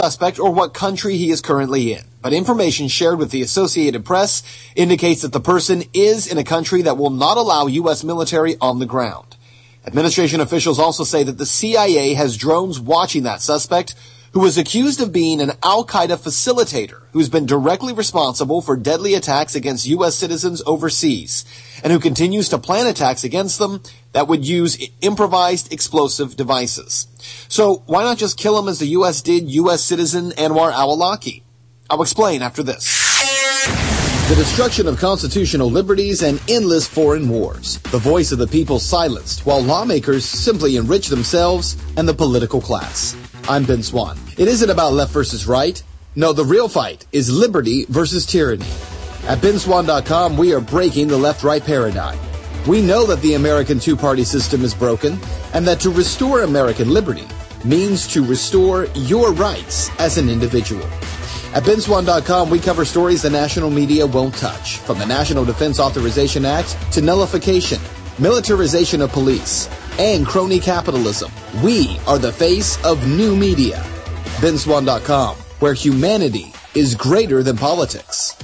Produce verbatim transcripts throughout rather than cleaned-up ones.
suspect or what country he is currently in, but information shared with the Associated Press indicates that the person is in a country that will not allow U S military on the ground. Administration officials also say that the C I A has drones watching that suspect, who is accused of being an Al-Qaeda facilitator who's been directly responsible for deadly attacks against U S citizens overseas, and who continues to plan attacks against them that would use improvised explosive devices. So why not just kill him as the U S did U S citizen Anwar al-Awlaki? I'll explain after this. The destruction of constitutional liberties and endless foreign wars. The voice of the people silenced while lawmakers simply enrich themselves and the political class. I'm Ben Swan. It isn't about left versus right. No, the real fight is liberty versus tyranny. At Ben Swan dot com, we are breaking the left-right paradigm. We know that the American two-party system is broken, and that to restore American liberty means to restore your rights as an individual. At Ben Swan dot com, we cover stories the national media won't touch, from the National Defense Authorization Act to nullification, militarization of police, and crony capitalism. We are the face of new media. Ben Swan dot com, where humanity is greater than politics.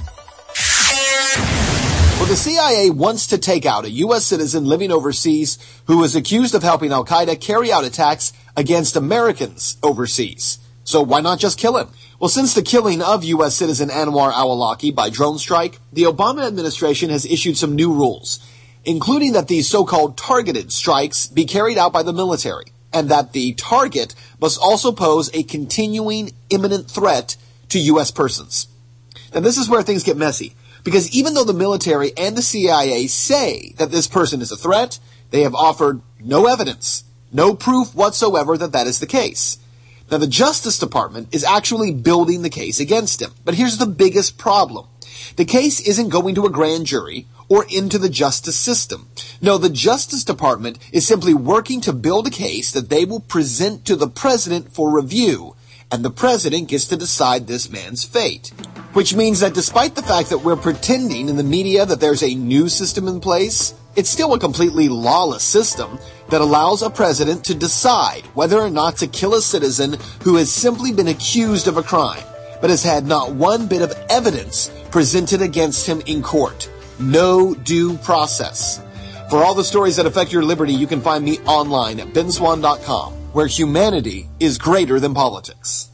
Well, the C I A wants to take out a U S citizen living overseas who is accused of helping Al-Qaeda carry out attacks against Americans overseas. So why not just kill him? Well, since the killing of U S citizen Anwar al-Awlaki by drone strike, the Obama administration has issued some new rules, including that these so-called targeted strikes be carried out by the military, and that the target must also pose a continuing imminent threat to U S persons. Now, this is where things get messy, because even though the military and the C I A say that this person is a threat, they have offered no evidence, no proof whatsoever that that is the case. Now, the Justice Department is actually building the case against him. But here's the biggest problem. The case isn't going to a grand jury or into the justice system. No, the Justice Department is simply working to build a case that they will present to the president for review, and the president gets to decide this man's fate. Which means that despite the fact that we're pretending in the media that there's a new system in place, it's still a completely lawless system that allows a president to decide whether or not to kill a citizen who has simply been accused of a crime, but has had not one bit of evidence presented against him in court. No due process. For all the stories that affect your liberty, you can find me online at Ben Swan dot com, where humanity is greater than politics.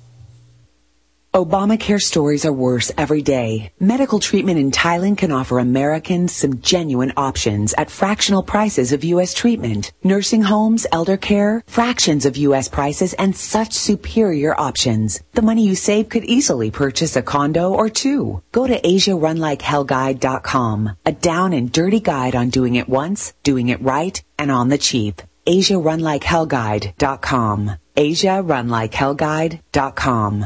Obamacare stories are worse every day. Medical treatment in Thailand can offer Americans some genuine options at fractional prices of U S treatment. Nursing homes, elder care, fractions of U S prices, and such superior options. The money you save could easily purchase a condo or two. Go to Asia Run Like Hell Guide dot com, a down and dirty guide on doing it once, doing it right, and on the cheap. Asia Run Like Hell Guide dot com. Asia Run Like Hell Guide dot com.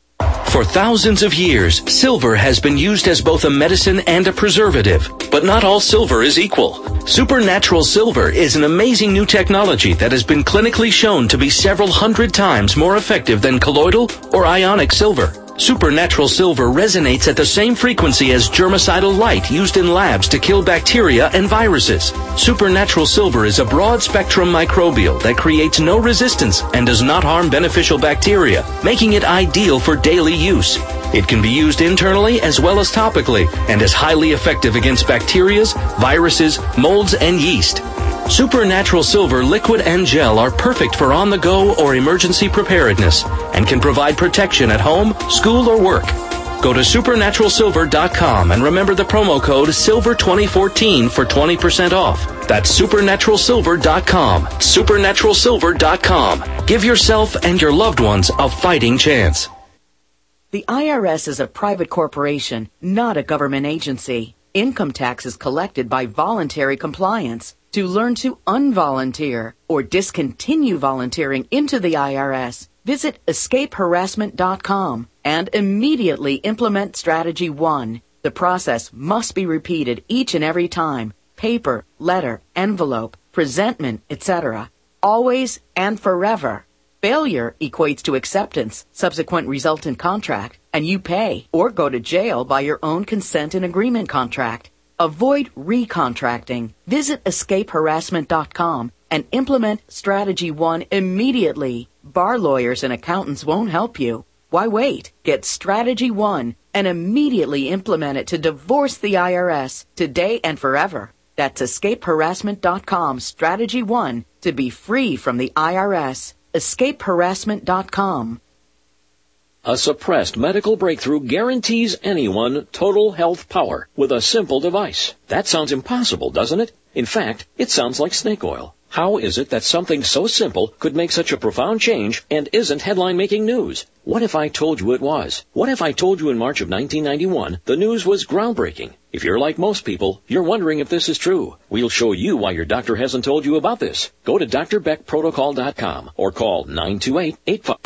For thousands of years, silver has been used as both a medicine and a preservative. But not all silver is equal. Supernatural Silver is an amazing new technology that has been clinically shown to be several hundred times more effective than colloidal or ionic silver. Supernatural Silver resonates at the same frequency as germicidal light used in labs to kill bacteria and viruses. Supernatural Silver is a broad-spectrum microbial that creates no resistance and does not harm beneficial bacteria, making it ideal for daily use. It can be used internally as well as topically and is highly effective against bacteria, viruses, molds, and yeast. Supernatural Silver liquid and gel are perfect for on-the-go or emergency preparedness and can provide protection at home, school, or work. Go to supernatural silver dot com and remember the promo code silver twenty fourteen for twenty percent off. That's supernatural silver dot com. supernatural silver dot com. Give yourself and your loved ones a fighting chance. The I R S is a private corporation, not a government agency. Income tax is collected by voluntary compliance. To learn to unvolunteer or discontinue volunteering into the I R S, visit escape harassment dot com and immediately implement Strategy one. The process must be repeated each and every time. Paper, letter, envelope, presentment, et cetera. Always and forever. Failure equates to acceptance, subsequent resultant contract, and you pay or go to jail by your own consent and agreement contract. Avoid recontracting. Visit escape harassment dot com and implement Strategy one immediately. Bar lawyers and accountants won't help you. Why wait? Get Strategy One and immediately implement it to divorce the I R S today and forever. That's escape harassment dot com, Strategy One, to be free from the I R S. escape harassment dot com. A suppressed medical breakthrough guarantees anyone total health power with a simple device. That sounds impossible, doesn't it? In fact, it sounds like snake oil. How is it that something so simple could make such a profound change and isn't headline-making news? What if I told you it was? What if I told you in March of nineteen ninety-one the news was groundbreaking? If you're like most people, you're wondering if this is true. We'll show you why your doctor hasn't told you about this. Go to D R Beck Protocol dot com or call nine two eight, eight five...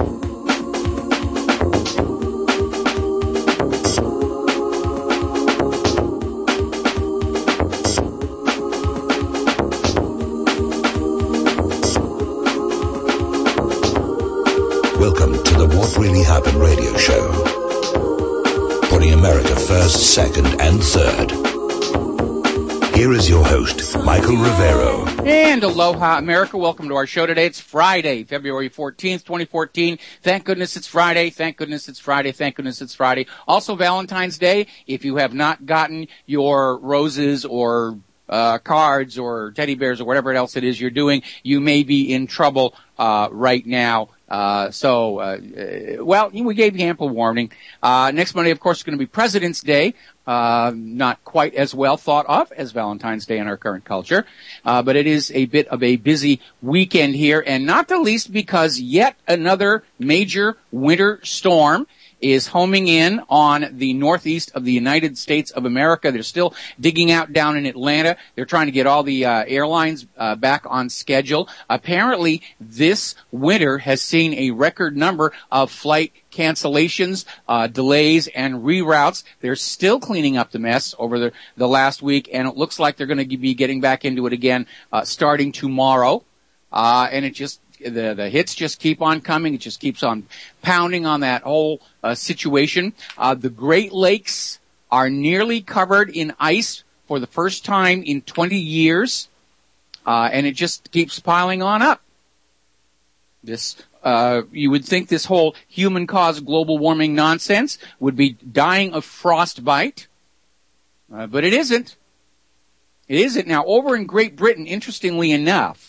Welcome to the What Really Happened radio show. Putting America first, second, and third. Here is your host, Michael Rivero. And aloha, America. Welcome to our show today. It's Friday, February fourteenth, twenty fourteen. Thank goodness it's Friday. Thank goodness it's Friday. Thank goodness it's Friday. Also Valentine's Day. If you have not gotten your roses or uh cards or teddy bears or whatever else it is you're doing, you may be in trouble uh right now. Uh, so, uh, well, we gave you ample warning. Uh, next Monday, of course, is going to be President's Day. Uh, not quite as well thought of as Valentine's Day in our current culture. Uh, but it is a bit of a busy weekend here, and not the least because yet another major winter storm is homing in on the northeast of the United States of America. They're still digging out down in Atlanta. They're trying to get all the uh, airlines uh, back on schedule. Apparently, this winter has seen a record number of flight cancellations, uh, delays, and reroutes. They're still cleaning up the mess over the, the last week, and it looks like they're going to be getting back into it again uh, starting tomorrow. Uh, and it just The, the hits just keep on coming. It just keeps on pounding on that whole uh, situation. Uh, the Great Lakes are nearly covered in ice for the first time in twenty years, uh, and it just keeps piling on up. This, uh, you would think this whole human-caused global warming nonsense would be dying of frostbite, uh, but it isn't. It isn't. Now, over in Great Britain, interestingly enough,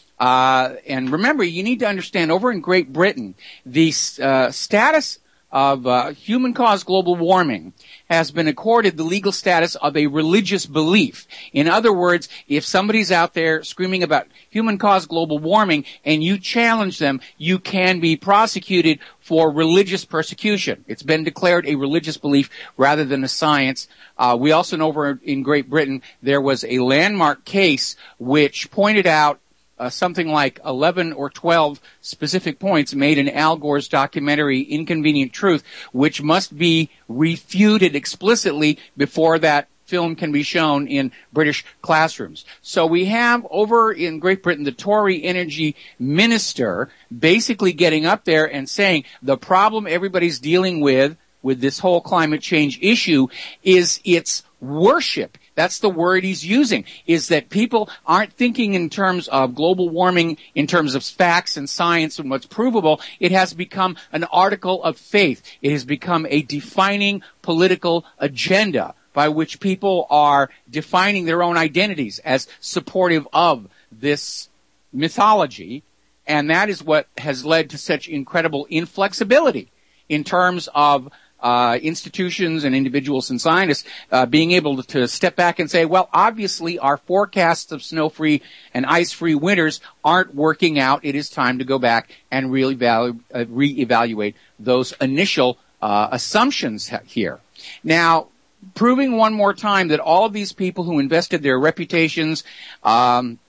Uh, and remember, you need to understand, over in Great Britain, the uh, status of uh, human-caused global warming has been accorded the legal status of a religious belief. In other words, if somebody's out there screaming about human-caused global warming and you challenge them, you can be prosecuted for religious persecution. It's been declared a religious belief rather than a science. Uh, we also know over in Great Britain there was a landmark case which pointed out Uh, something like eleven or twelve specific points made in Al Gore's documentary Inconvenient Truth, which must be refuted explicitly before that film can be shown in British classrooms. So we have over in Great Britain the Tory energy minister basically getting up there and saying the problem everybody's dealing with with this whole climate change issue is its worship. That's the word he's using, is that people aren't thinking in terms of global warming, in terms of facts and science and what's provable. It has become an article of faith. It has become a defining political agenda by which people are defining their own identities as supportive of this mythology. And that is what has led to such incredible inflexibility in terms of Uh, institutions and individuals and scientists uh, being able to, to step back and say, well, obviously our forecasts of snow-free and ice-free winters aren't working out. It is time to go back and really value, uh, reevaluate those initial uh, assumptions here. Now, proving one more time that all of these people who invested their reputations, um,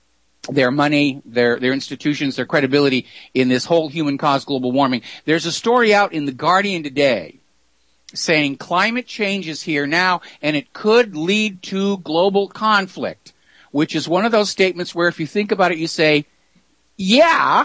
their money, their their institutions, their credibility in this whole human-caused global warming. There's a story out in The Guardian today saying climate change is here now and it could lead to global conflict, which is one of those statements where if you think about it, you say, yeah,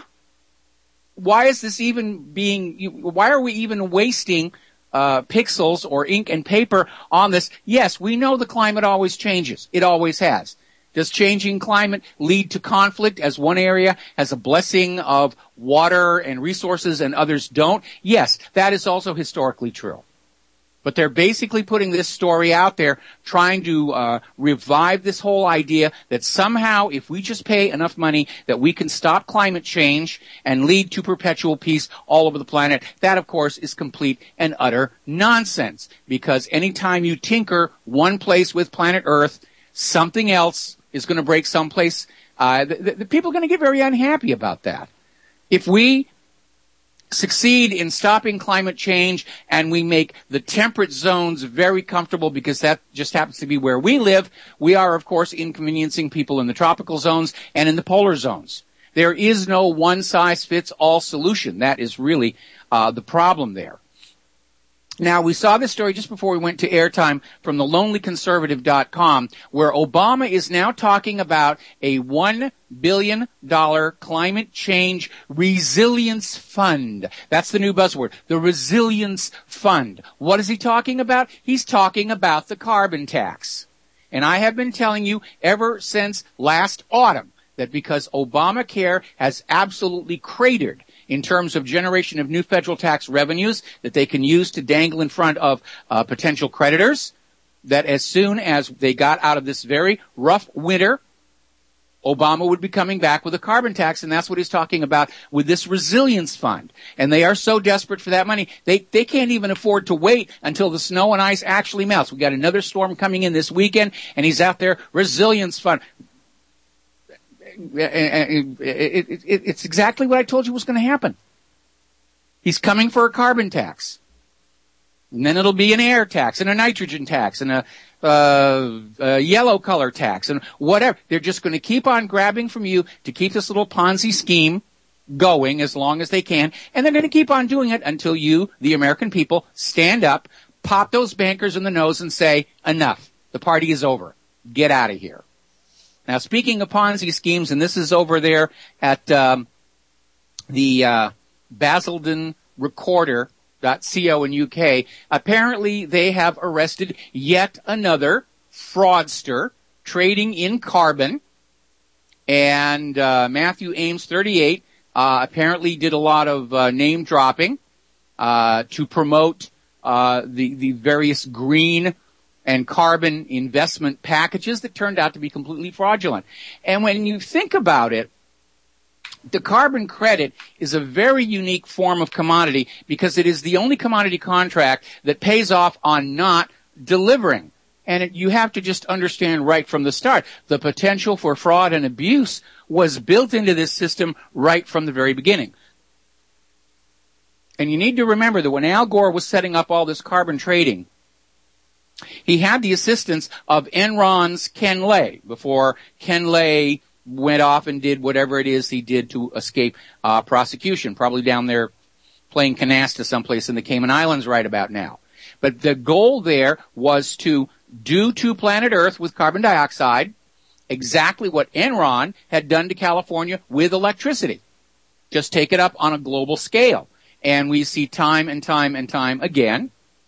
why is this even being, why are we even wasting uh pixels or ink and paper on this? Yes, we know the climate always changes. It always has. Does changing climate lead to conflict as one area has a blessing of water and resources and others don't? Yes, that is also historically true. But they're basically putting this story out there, trying to uh, revive this whole idea that somehow if we just pay enough money that we can stop climate change and lead to perpetual peace all over the planet. That, of course, is complete and utter nonsense. Because anytime you tinker one place with planet Earth, something else is going to break someplace. Uh, the, the people are going to get very unhappy about that. If we succeed in stopping climate change and we make the temperate zones very comfortable because that just happens to be where we live, we are, of course, inconveniencing people in the tropical zones and in the polar zones. There is no one-size-fits-all solution. That is really uh, the problem there. Now, we saw this story just before we went to airtime from the lonely conservative dot com, where Obama is now talking about a one billion dollars climate change resilience fund. That's the new buzzword, the resilience fund. What is he talking about? He's talking about the carbon tax. And I have been telling you ever since last autumn that because Obamacare has absolutely cratered in terms of generation of new federal tax revenues that they can use to dangle in front of uh, potential creditors, that as soon as they got out of this very rough winter, Obama would be coming back with a carbon tax, and that's what he's talking about with this resilience fund. And they are so desperate for that money, they, they can't even afford to wait until the snow and ice actually melts. We got another storm coming in this weekend, and he's out there, resilience fund. It's exactly what I told you was going to happen. He's coming for a carbon tax. And then it'll be an air tax and a nitrogen tax and a, uh, a yellow color tax and whatever. They're just going to keep on grabbing from you to keep this little Ponzi scheme going as long as they can. And they're going to keep on doing it until you, the American people, stand up, pop those bankers in the nose and say, enough. The party is over. Get out of here. Now, speaking of Ponzi schemes, and this is over there at um, the uh, Basildon Recorder dot co in U K, apparently they have arrested yet another fraudster trading in carbon. And uh, Matthew Ames, thirty-eight, uh, apparently did a lot of uh, name dropping uh, to promote uh, the, the various green and carbon investment packages that turned out to be completely fraudulent. And when you think about it, the carbon credit is a very unique form of commodity because it is the only commodity contract that pays off on not delivering. And it, you have to just understand right from the start, the potential for fraud and abuse was built into this system right from the very beginning. And you need to remember that when Al Gore was setting up all this carbon trading, he had the assistance of Enron's Ken Lay before Ken Lay went off and did whatever it is he did to escape uh, prosecution, probably down there playing canasta someplace in the Cayman Islands right about now. But the goal there was to do to planet Earth with carbon dioxide exactly what Enron had done to California with electricity. Just take it up on a global scale. And we see time and time and time again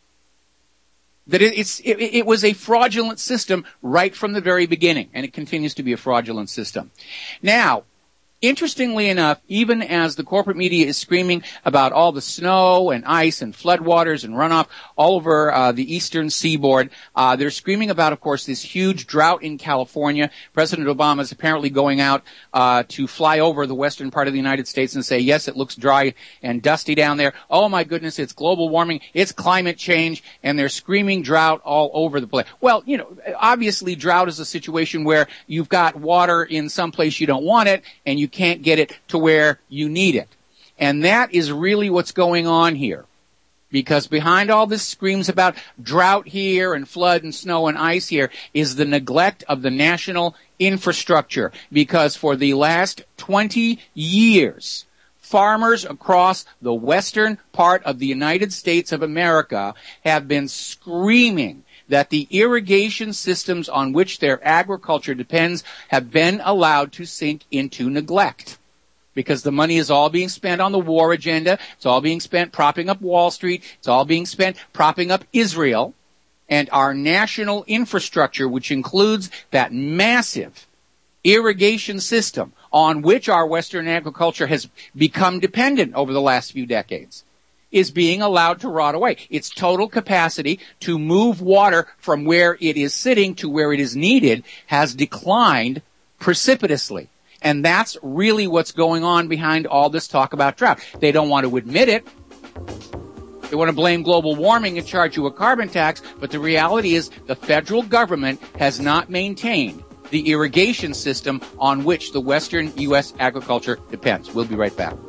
that it, it's, it, it was a fraudulent system right from the very beginning, and it continues to be a fraudulent system. Now, interestingly enough, even as the corporate media is screaming about all the snow and ice and floodwaters and runoff all over uh, the eastern seaboard, uh, they're screaming about, of course, this huge drought in California. President Obama is apparently going out uh, to fly over the western part of the United States and say, yes, it looks dry and dusty down there. Oh, my goodness, it's global warming, it's climate change, and they're screaming drought all over the place. Well, you know, obviously drought is a situation where you've got water in some place you don't want it, and you can't get it to where you need it. And that is really what's going on here. Because behind all this screams about drought here and flood and snow and ice here is the neglect of the national infrastructure. Because for the last twenty years, farmers across the western part of the United States of America have been screaming that the irrigation systems on which their agriculture depends have been allowed to sink into neglect. Because the money is all being spent on the war agenda, it's all being spent propping up Wall Street, it's all being spent propping up Israel, and our national infrastructure, which includes that massive irrigation system on which our Western agriculture has become dependent over the last few decades is being allowed to rot away. Its total capacity to move water from where it is sitting to where it is needed has declined precipitously. And that's really what's going on behind all this talk about drought. They don't want to admit it. They want to blame global warming and charge you a carbon tax, but the reality is the federal government has not maintained the irrigation system on which the Western U S agriculture depends. We'll be right back.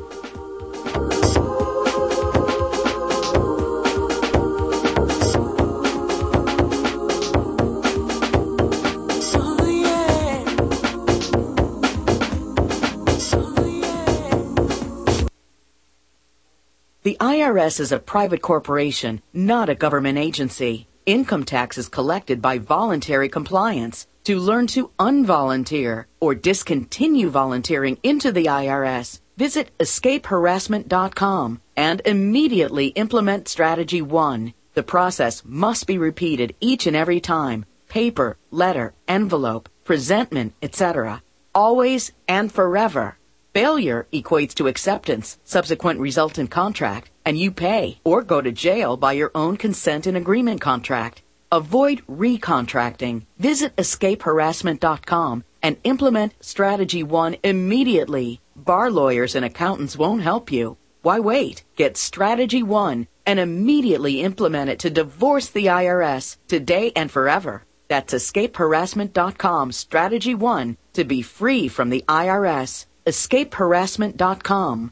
The I R S is a private corporation, not a government agency. Income tax is collected by voluntary compliance. To learn to unvolunteer or discontinue volunteering into the I R S, visit escape harassment dot com and immediately implement Strategy one. The process must be repeated each and every time. Paper, letter, envelope, presentment, et cetera. Always and forever. Failure equates to acceptance, subsequent resultant contract, and you pay or go to jail by your own consent and agreement contract. Avoid recontracting. Visit escape harassment dot com and implement Strategy one immediately. Bar lawyers and accountants won't help you. Why wait? Get Strategy one and immediately implement it to divorce the I R S today and forever. That's escape harassment dot com, Strategy one, to be free from the I R S. escape harassment dot com.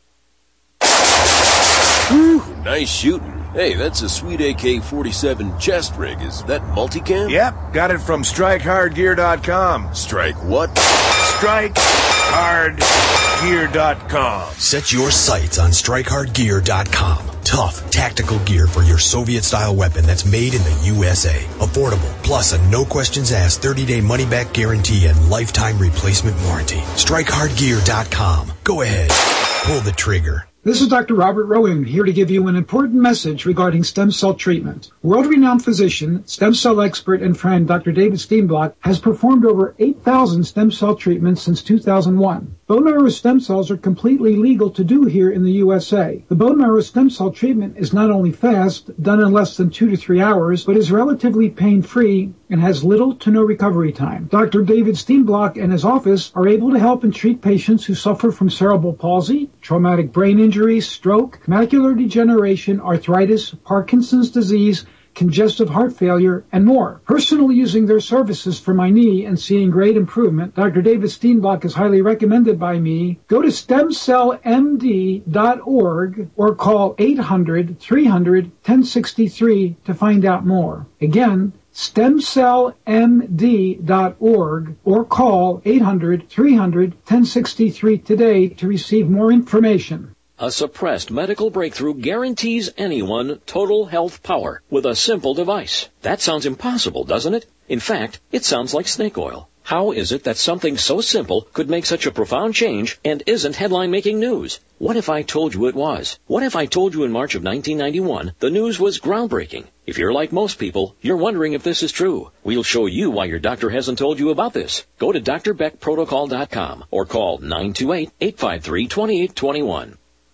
Whew, nice shooting. Hey, that's a sweet A K forty-seven chest rig. Is that multicam? Yep, got it from strike hard gear dot com. Strike what? strike hard gear dot com. Set your sights on strike hard gear dot com. Tough, tactical gear for your Soviet-style weapon that's made in the U S A. Affordable, plus a no-questions-asked thirty-day money-back guarantee and lifetime replacement warranty. strike hard gear dot com. Go ahead. Pull the trigger. This is Doctor Robert Rowan, here to give you an important message regarding stem cell treatment. World-renowned physician, stem cell expert, and friend Doctor David Steenblock has performed over eight thousand stem cell treatments since two thousand one. Bone marrow stem cells are completely legal to do here in the U S A. The bone marrow stem cell treatment is not only fast, done in less than two to three hours, but is relatively pain-free and has little to no recovery time. Doctor David Steenblock and his office are able to help and treat patients who suffer from cerebral palsy, traumatic brain injury, stroke, macular degeneration, arthritis, Parkinson's disease, congestive heart failure, and more. Personally using their services for my knee and seeing great improvement, Doctor David Steenblock is highly recommended by me. Go to stem cell m d dot org or call eight hundred, three hundred, ten sixty-three to find out more. Again, stem cell m d dot org or call eight hundred, three hundred, ten sixty-three today to receive more information. A suppressed medical breakthrough guarantees anyone total health power with a simple device. That sounds impossible, doesn't it? In fact, it sounds like snake oil. How is it that something so simple could make such a profound change and isn't headline-making news? What if I told you it was? What if I told you in March of nineteen ninety-one the news was groundbreaking? If you're like most people, you're wondering if this is true. We'll show you why your doctor hasn't told you about this. Go to D R Beck Protocol dot com or call nine two eight, eight five three, two eight two one.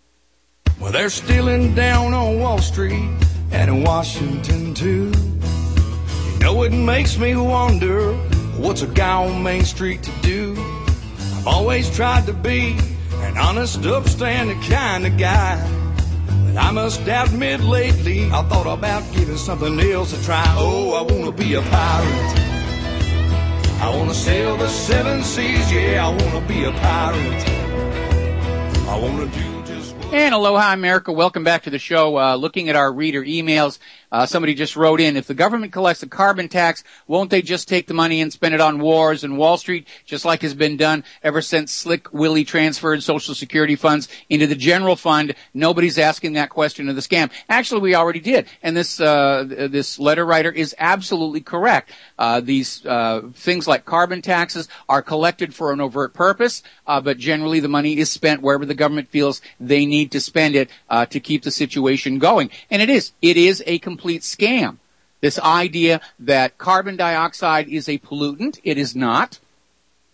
Well, they're stealing down on Wall Street and in Washington, too. You know, it makes me wonder, what's a guy on Main Street to do? I've always tried to be an honest, upstanding kind of guy. But I must admit lately, I thought about giving something else a try. Oh, I want to be a pirate. I want to sail the seven seas, yeah, I want to be a pirate. I want to do And aloha, America. Welcome back to the show. Uh, looking at our reader emails, uh, somebody just wrote in, if the government collects a carbon tax, won't they just take the money and spend it on wars and Wall Street, just like has been done ever since Slick Willie transferred Social Security funds into the general fund? Nobody's asking that question of the scam. Actually, we already did. And this, uh, this letter writer is absolutely correct. Uh, these, uh, things like carbon taxes are collected for an overt purpose, uh, but generally the money is spent wherever the government feels they need to spend it uh, to keep the situation going. And it is. It is a complete scam. This idea that carbon dioxide is a pollutant, it is not.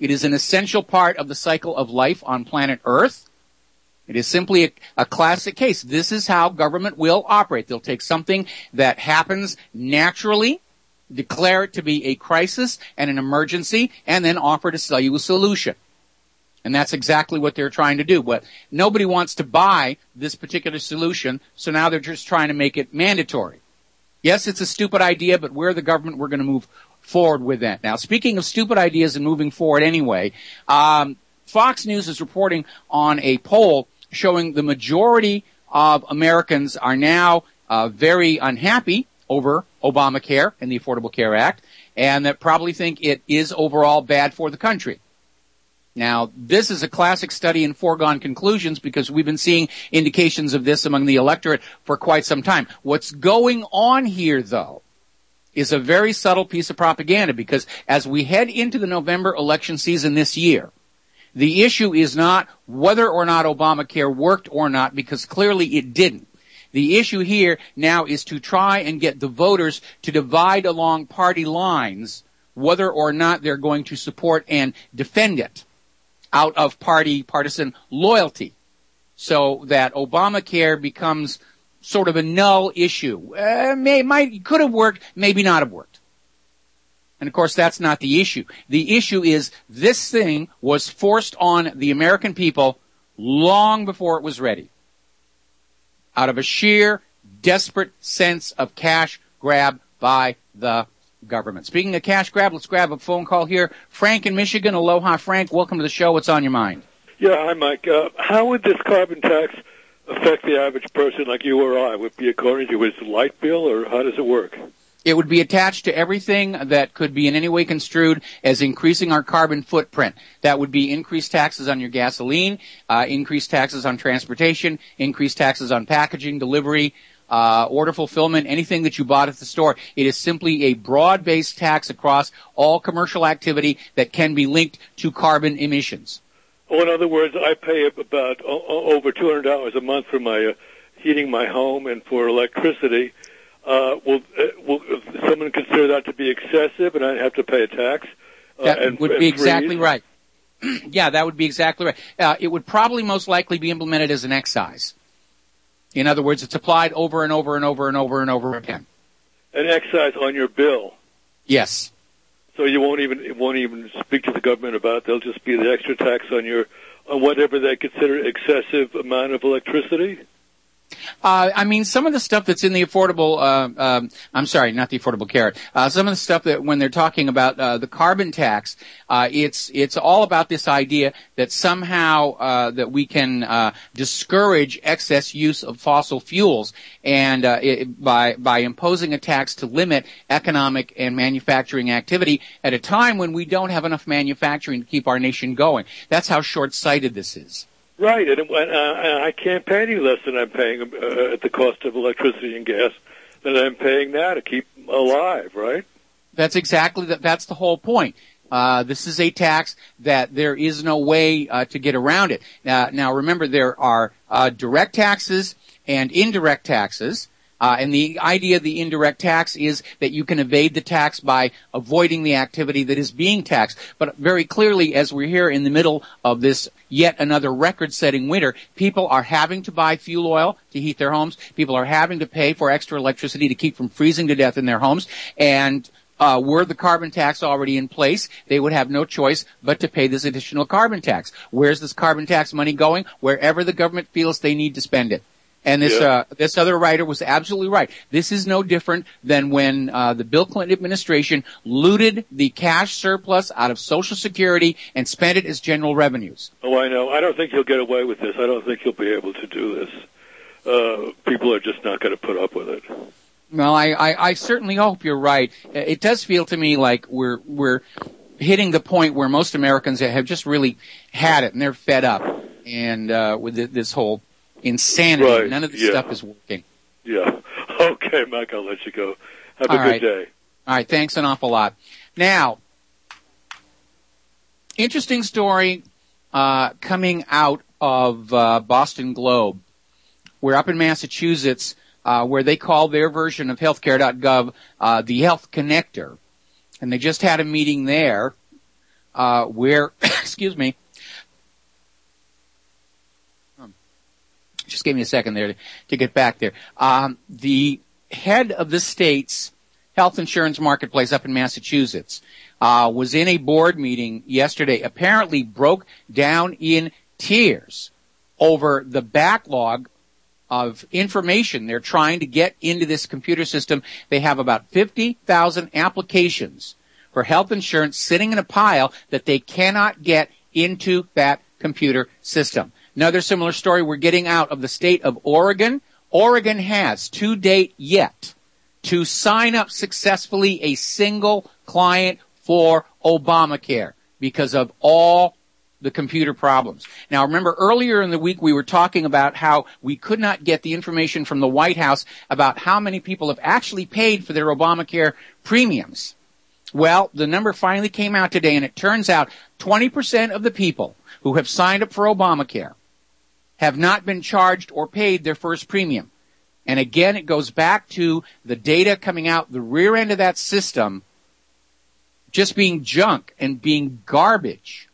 It is an essential part of the cycle of life on planet Earth. It is simply a, a classic case. This is how government will operate. They'll take something that happens naturally, declare it to be a crisis and an emergency, and then offer to sell you a solution. And that's exactly what they're trying to do. But nobody wants to buy this particular solution, so now they're just trying to make it mandatory. Yes, it's a stupid idea, but we're the government. We're going to move forward with that. Now, speaking of stupid ideas and moving forward anyway, um, Fox News is reporting on a poll showing the majority of Americans are now uh, very unhappy over Obamacare and the Affordable Care Act, and that probably think it is overall bad for the country. Now, this is a classic study in foregone conclusions because we've been seeing indications of this among the electorate for quite some time. What's going on here, though, is a very subtle piece of propaganda because as we head into the November election season this year, the issue is not whether or not Obamacare worked or not, because clearly it didn't. The issue here now is to try and get the voters to divide along party lines whether or not they're going to support and defend it out of party partisan loyalty, so that Obamacare becomes sort of a null issue. Uh, may, might, could have worked, maybe not have worked. And of course, that's not the issue. The issue is this thing was forced on the American people long before it was ready, out of a sheer, desperate sense of cash grab by the government. Speaking of cash grab, let's grab a phone call here. Frank in Michigan. Aloha, Frank. Welcome to the show. What's on your mind? Yeah, hi, Mike. Uh, how would this carbon tax affect the average person like you or I? Would it be according to his light bill, or how does it work? It would be attached to everything that could be in any way construed as increasing our carbon footprint. That would be increased taxes on your gasoline, uh, increased taxes on transportation, increased taxes on packaging, delivery, uh, order fulfillment, anything that you bought at the store. It is simply a broad-based tax across all commercial activity that can be linked to carbon emissions. Well, in other words, I pay about o- over two hundred dollars a month for my uh, heating my home and for electricity. Uh, will, uh, will someone consider that to be excessive and I have to pay a tax? Uh, that and, would and be exactly freeze? right. Yeah, that would be exactly right. Uh, it would probably most likely be implemented as an excise. In other words, it's applied over and over and over and over and over again. An excise on your bill? Yes. So you won't even it won't even speak to the government about it. There'll just be the extra tax on your on whatever they consider excessive amount of electricity? Uh, I mean, some of the stuff that's in the affordable, uh, um, I'm sorry, not the Affordable Care, uh, some of the stuff that when they're talking about, uh, the carbon tax, uh, it's, it's all about this idea that somehow, uh, that we can, uh, discourage excess use of fossil fuels and, uh, it, by, by imposing a tax to limit economic and manufacturing activity at a time when we don't have enough manufacturing to keep our nation going. That's how short-sighted this is. Right, and, uh, and I can't pay any less than I'm paying uh, at the cost of electricity and gas than I'm paying now to keep alive, right? That's exactly the, that's the whole point. Uh, this is a tax that there is no way uh, to get around it. Now, now remember, there are uh, direct taxes and indirect taxes. Uh, and the idea of the indirect tax is that you can evade the tax by avoiding the activity that is being taxed. But very clearly, as we're here in the middle of this yet another record-setting winter, people are having to buy fuel oil to heat their homes. People are having to pay for extra electricity to keep from freezing to death in their homes. And uh, were the carbon tax already in place, they would have no choice but to pay this additional carbon tax. Where's this carbon tax money going? Wherever the government feels they need to spend it. And this yeah. uh, this other writer was absolutely right. This is no different than when uh, the Bill Clinton administration looted the cash surplus out of Social Security and spent it as general revenues. Oh, I know. I don't think he'll get away with this. I don't think he'll be able to do this. Uh, people are just not going to put up with it. Well, I, I, I certainly hope you're right. It does feel to me like we're we're hitting the point where most Americans have just really had it and they're fed up, and uh, with this whole insanity. Right. None of this yeah. stuff is working. Yeah. Okay, Mike, I'll let you go. Have All a good right. day. All right. Thanks an awful lot. Now, interesting story uh, coming out of uh, Boston Globe. We're up in Massachusetts, uh, where they call their version of healthcare dot gov uh, the Health Connector. And they just had a meeting there uh, where, excuse me, just give me a second there to, to get back there. Um, the head of the state's health insurance marketplace up in Massachusetts uh, was in a board meeting yesterday, apparently broke down in tears over the backlog of information they're trying to get into this computer system. They have about fifty thousand applications for health insurance sitting in a pile that they cannot get into that computer system. Another similar story we're getting out of the state of Oregon. Oregon has, to date yet, to sign up successfully a single client for Obamacare because of all the computer problems. Now, remember earlier in the week we were talking about how we could not get the information from the White House about how many people have actually paid for their Obamacare premiums. Well, the number finally came out today, and it turns out twenty percent of the people who have signed up for Obamacare have not been charged or paid their first premium. And again, it goes back to the data coming out the rear end of that system just being junk and being garbage.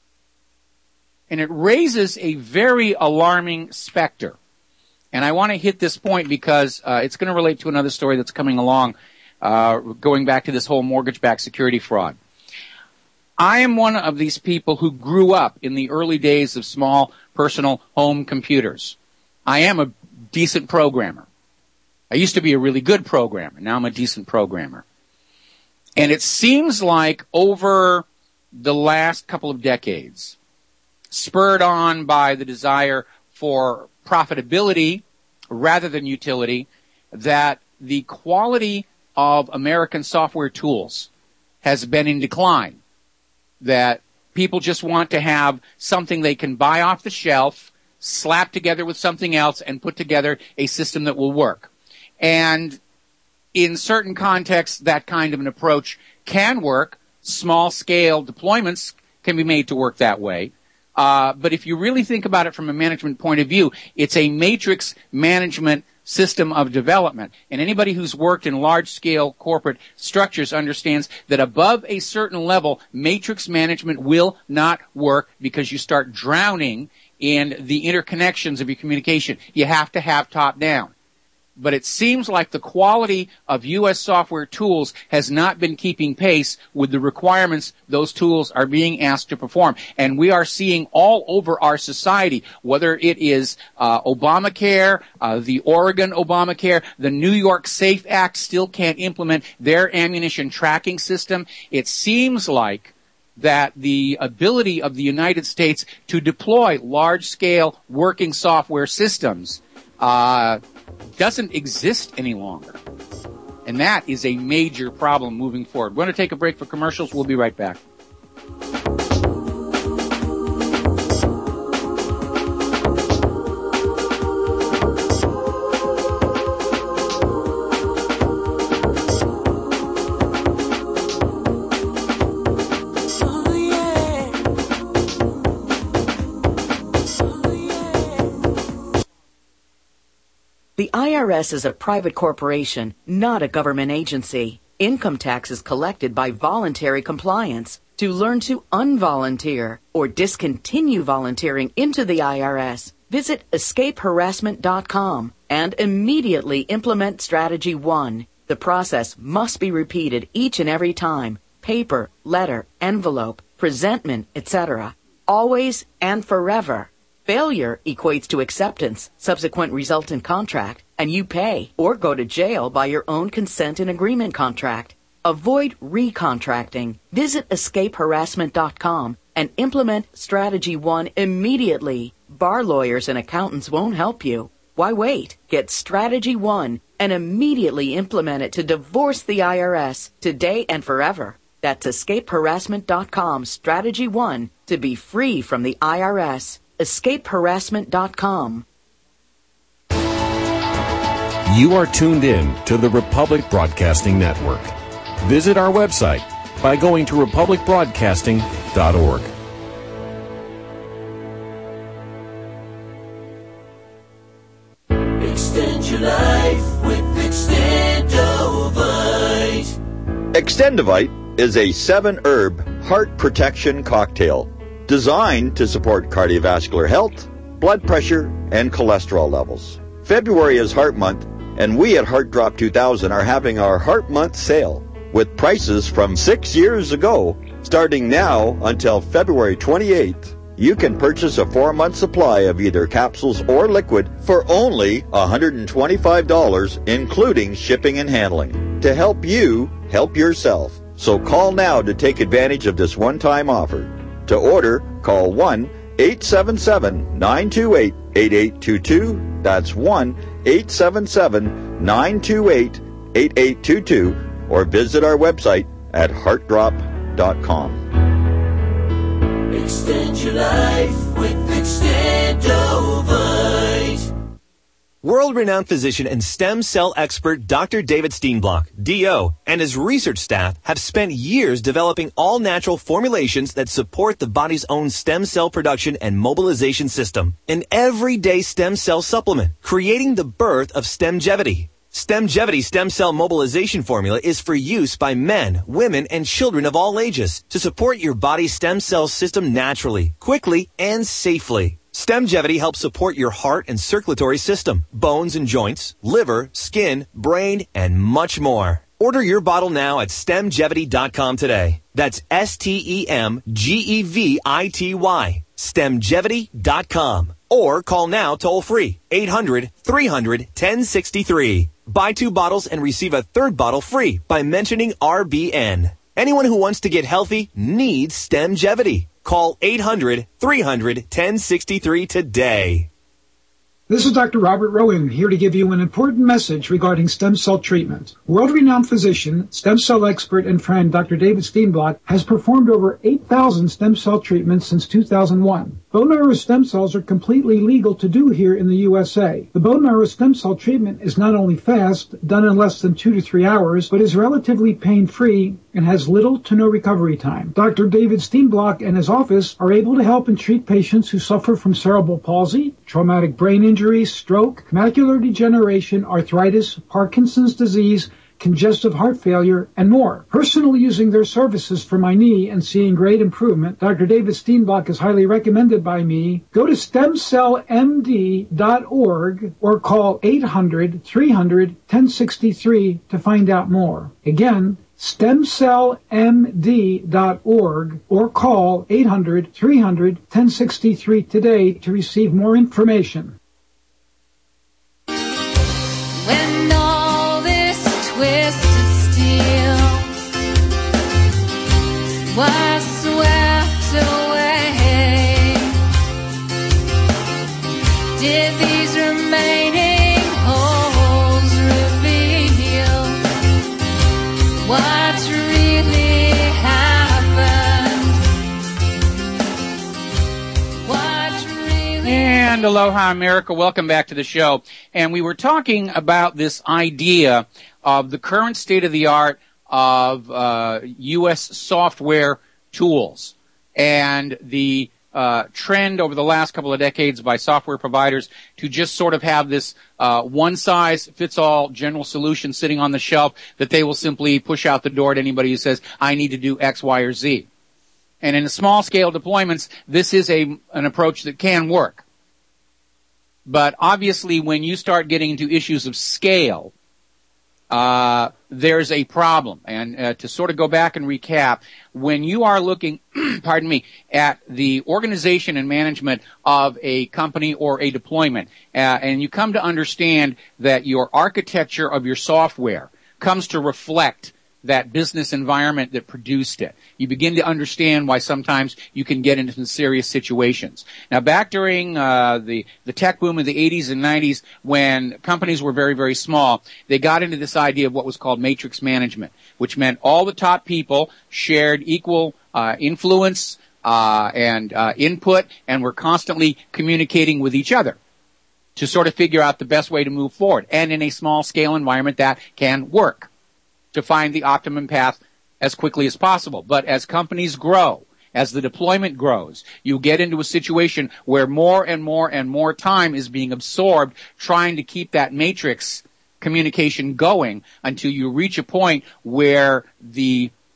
And it raises a very alarming specter. And I want to hit this point because uh, it's going to relate to another story that's coming along, uh, going back to this whole mortgage-backed security fraud. I am one of these people who grew up in the early days of small personal home computers. I am a decent programmer. I used to be a really good programmer. Now I'm a decent programmer. And it seems like over the last couple of decades, spurred on by the desire for profitability rather than utility, that the quality of American software tools has been in decline. That people just want to have something they can buy off the shelf, slap together with something else, and put together a system that will work. And in certain contexts, that kind of an approach can work. Small-scale deployments can be made to work that way. Uh, but if you really think about it from a management point of view, it's a matrix management system of development. And anybody who's worked in large-scale corporate structures understands that above a certain level, matrix management will not work because you start drowning in the interconnections of your communication. You have to have top-down. But it seems like the quality of U S software tools has not been keeping pace with the requirements those tools are being asked to perform. And we are seeing all over our society, whether it is uh, Obamacare, uh, the Oregon Obamacare, the New York SAFE Act still can't implement their ammunition tracking system. It seems like that the ability of the United States to deploy large-scale working software systems uh doesn't exist any longer. And that is a major problem moving forward. We're going to take a break for commercials. We'll be right back. The I R S is a private corporation, not a government agency. Income tax is collected by voluntary compliance. To learn to unvolunteer or discontinue volunteering into the I R S, visit escape harassment dot com and immediately implement Strategy one. The process must be repeated each and every time. Paper, letter, envelope, presentment, et cetera. Always and forever. Failure equates to acceptance, subsequent resultant contract, and you pay or go to jail by your own consent and agreement contract. Avoid recontracting. Visit escape harassment dot com and implement Strategy one immediately. Bar lawyers and accountants won't help you. Why wait? Get Strategy one and immediately implement it to divorce the I R S today and forever. That's escape harassment dot com Strategy one to be free from the I R S. escape harassment dot com. You are tuned in to the Republic Broadcasting Network. Visit our website by going to republic broadcasting dot org. Extend your life with Extendovite. Extendovite is a seven-herb Heart Protection Cocktail, designed to support cardiovascular health, blood pressure, and cholesterol levels. February is Heart Month, and we at Heart Drop two thousand are having our Heart Month sale with prices from six years ago. Starting now until February twenty-eighth, you can purchase a four-month supply of either capsules or liquid for only one hundred twenty-five dollars, including shipping and handling, to help you help yourself. So call now to take advantage of this one-time offer. To order, call one eight seven seven, nine two eight, eight eight two two. That's one eight seven seven, nine two eight, eight eight two two, or visit our website at heart drop dot com. Extend your life with Extendovite. World-renowned physician and stem cell expert Doctor David Steenblock, D O, and his research staff have spent years developing all-natural formulations that support the body's own stem cell production and mobilization system. An everyday stem cell supplement, creating the birth of Stemgevity. Stemgevity stem cell mobilization formula is for use by men, women, and children of all ages to support your body's stem cell system naturally, quickly, and safely. Stemgevity helps support your heart and circulatory system, bones and joints, liver, skin, brain, and much more. Order your bottle now at stemgevity dot com today. That's S T E M G E V I T Y. stemgevity dot com. Or call now toll free, eight hundred, three hundred, ten sixty-three. Buy two bottles and receive a third bottle free by mentioning R B N. Anyone who wants to get healthy needs Stemgevity. Call eight hundred, three hundred, ten sixty-three today. This is Doctor Robert Rowan here to give you an important message regarding stem cell treatment. World-renowned physician, stem cell expert, and friend Doctor David Steenblock has performed over eight thousand stem cell treatments since two thousand one. Bone marrow stem cells are completely legal to do here in the U S A. The bone marrow stem cell treatment is not only fast, done in less than two to three hours, but is relatively pain-free and has little to no recovery time. Doctor David Steenblock and his office are able to help and treat patients who suffer from cerebral palsy, traumatic brain injury, stroke, macular degeneration, arthritis, Parkinson's disease, congestive heart failure, and more. Personally using their services for my knee and seeing great improvement, Doctor David Steenblock is highly recommended by me. Go to stem cell m d dot org or call eight hundred, three hundred, ten sixty-three to find out more. Again, stem cell m d dot org or call eight hundred, three hundred, ten sixty-three today to receive more information. When all this twisted steel was swept away, did these remaining holes reveal what really happened? What really And aloha, America. Welcome back to the show. And we were talking about this idea of the current state-of-the-art of uh, U S software tools and the uh, trend over the last couple of decades by software providers to just sort of have this uh, one-size-fits-all general solution sitting on the shelf that they will simply push out the door to anybody who says, I need to do X, Y, or Z. And in small-scale deployments, this is a an approach that can work. But obviously, when you start getting into issues of scale, uh, there's a problem. And uh, to sort of go back and recap, when you are looking, pardon me, at the organization and management of a company or a deployment, uh, and you come to understand that your architecture of your software comes to reflect that business environment that produced it, you begin to understand why sometimes you can get into some serious situations. Now, back during uh, the the tech boom of the eighties and nineties, when companies were very, very small, they got into this idea of what was called matrix management, which meant all the top people shared equal uh, influence uh, and uh, input, and were constantly communicating with each other to sort of figure out the best way to move forward. And in a small-scale environment, that can work to find the optimum path as quickly as possible. But as companies grow, as the deployment grows, you get into a situation where more and more and more time is being absorbed trying to keep that matrix communication going until you reach a point where the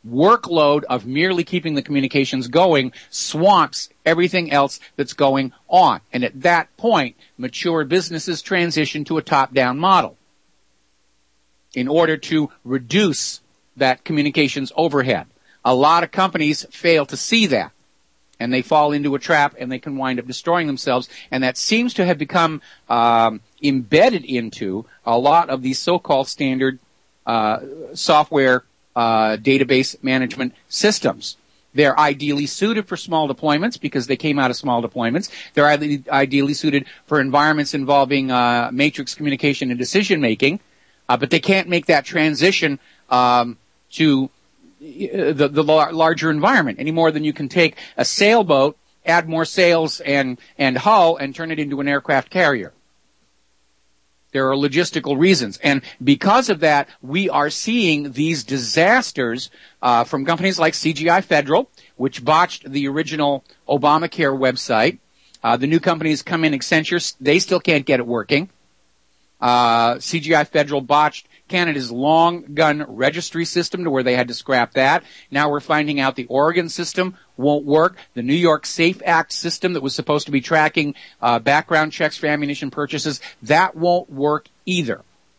workload of merely keeping the communications going swamps everything else that's going on. And at that point, mature businesses transition to a top-down model in order to reduce that communications overhead. A lot of companies fail to see that, and they fall into a trap, and they can wind up destroying themselves. And that seems to have become um, embedded into a lot of these so-called standard uh, software uh, database management systems. They're ideally suited for small deployments because they came out of small deployments. They're ideally, ideally suited for environments involving uh, matrix communication and decision making, uh, but they can't make that transition um, to the, the larger environment any more than you can take a sailboat, add more sails and, and hull, and turn it into an aircraft carrier. There are logistical reasons. And because of that, we are seeing these disasters uh, from companies like C G I Federal, which botched the original Obamacare website. Uh, the new companies come in, Accenture, they still can't get it working. Uh, C G I Federal botched Canada's long gun registry system to where they had to scrap that. Now we're finding out the Oregon system won't work. The New York SAFE Act system that was supposed to be tracking uh, background checks for ammunition purchases, that won't work either.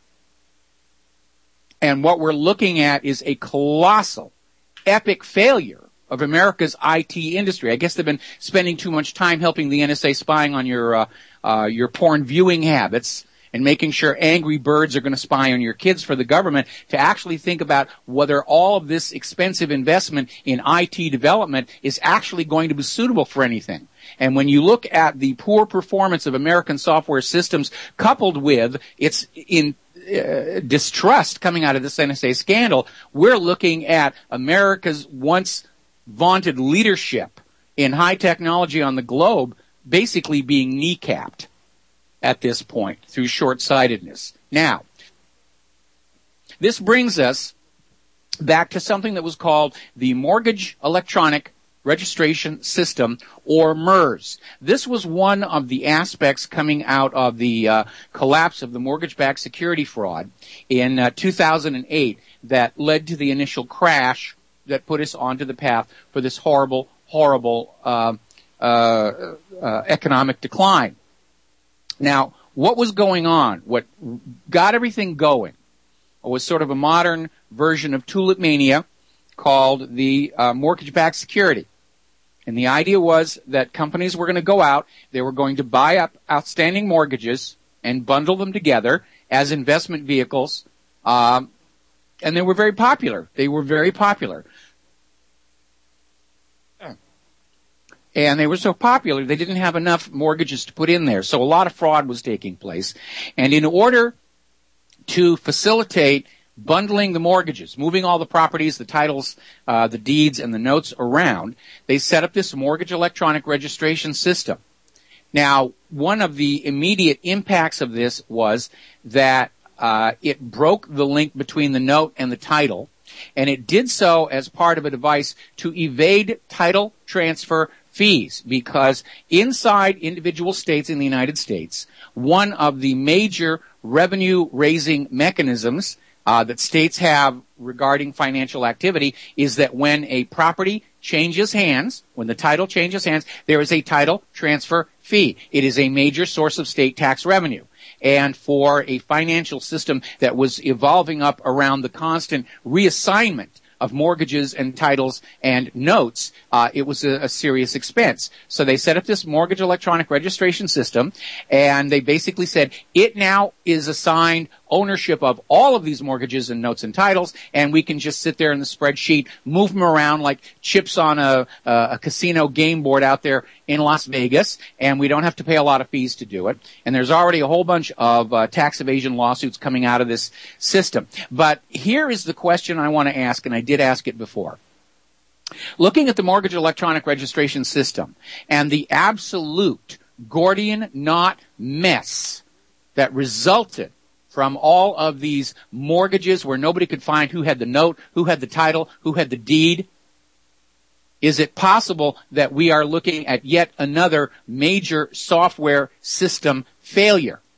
And what we're looking at is a colossal, epic failure of America's I T industry. I guess they've been spending too much time helping the N S A spying on your uh, uh, your porn viewing habits and making sure angry birds are going to spy on your kids for the government, to actually think about whether all of this expensive investment in I T development is actually going to be suitable for anything. And when you look at the poor performance of American software systems coupled with its in uh, distrust coming out of this N S A scandal, we're looking at America's once vaunted leadership in high technology on the globe basically being kneecapped at this point through short-sightedness. Now, this brings us back to something that was called the Mortgage Electronic Registration System, or MERS. This was one of the aspects coming out of the uh, collapse of the mortgage-backed security fraud in uh, two thousand eight that led to the initial crash that put us onto the path for this horrible, horrible uh, uh, uh, economic decline. Now, what was going on, what got everything going, was sort of a modern version of Tulip Mania called the uh, mortgage-backed security. And the idea was that companies were going to go out, they were going to buy up outstanding mortgages and bundle them together as investment vehicles, um, and they were very popular. They were very popular. And they were so popular, they didn't have enough mortgages to put in there. So a lot of fraud was taking place. And in order to facilitate bundling the mortgages, moving all the properties, the titles, uh, the deeds, and the notes around, they set up this mortgage electronic registration system. Now, one of the immediate impacts of this was that uh, it broke the link between the note and the title, and it did so as part of a device to evade title transfer fees, because inside individual states in the United States, one of the major revenue-raising mechanisms uh, that states have regarding financial activity is that when a property changes hands, when the title changes hands, there is a title transfer fee. It is a major source of state tax revenue. And for a financial system that was evolving up around the constant reassignment of mortgages and titles and notes, uh, it was a, a serious expense. So they set up this mortgage electronic registration system, and they basically said it now is assigned ownership of all of these mortgages and notes and titles, and we can just sit there in the spreadsheet, move them around like chips on a, a, a casino game board out there in Las Vegas, and we don't have to pay a lot of fees to do it. And there's already a whole bunch of uh, tax evasion lawsuits coming out of this system. But here is the question I want to ask, and I did ask it before. Looking at the mortgage electronic registration system and the absolute Gordian knot mess that resulted from all of these mortgages where nobody could find who had the note, who had the title, who had the deed, is it possible that we are looking at yet another major software system failure?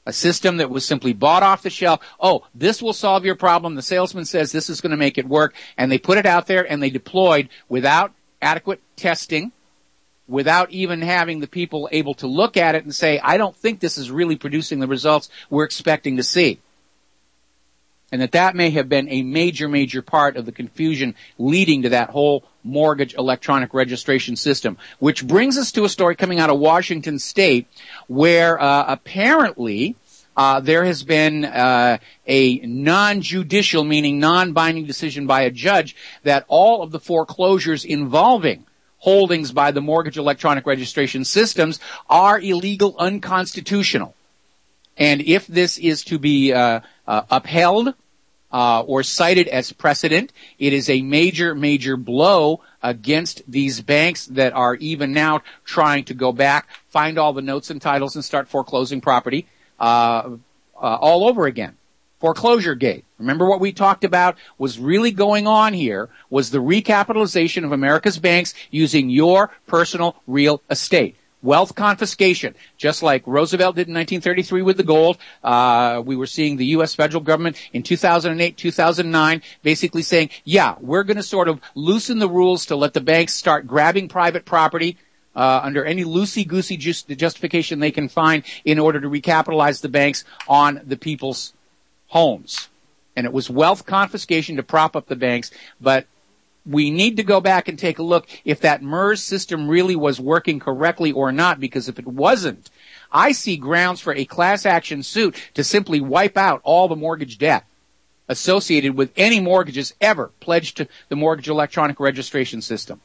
A system that was simply bought off the shelf. Oh, this will solve your problem. The salesman says this is going to make it work. And they put it out there and they deployed without adequate testing, without even having the people able to look at it and say, I don't think this is really producing the results we're expecting to see. And that that may have been a major, major part of the confusion leading to that whole mortgage electronic registration system. Which brings us to a story coming out of Washington State where uh, apparently uh, there has been uh, a non-judicial, meaning non-binding decision by a judge that all of the foreclosures involving holdings by the mortgage electronic registration systems are illegal, unconstitutional. And if this is to be uh, uh, upheld uh, or cited as precedent, it is a major, major blow against these banks that are even now trying to go back, find all the notes and titles, and start foreclosing property uh, uh, all over again. Foreclosure gate. Remember what we talked about was really going on here was the recapitalization of America's banks using your personal real estate. Wealth confiscation, just like Roosevelt did in nineteen thirty-three with the gold. Uh, we were seeing the U S federal government in two thousand eight, two thousand nine basically saying, yeah, we're going to sort of loosen the rules to let the banks start grabbing private property uh, under any loosey-goosey just, justification they can find in order to recapitalize the banks on the people's homes. And it was wealth confiscation to prop up the banks, but we need to go back and take a look if that MERS system really was working correctly or not, because if it wasn't, I see grounds for a class action suit to simply wipe out all the mortgage debt associated with any mortgages ever pledged to the mortgage electronic registration system.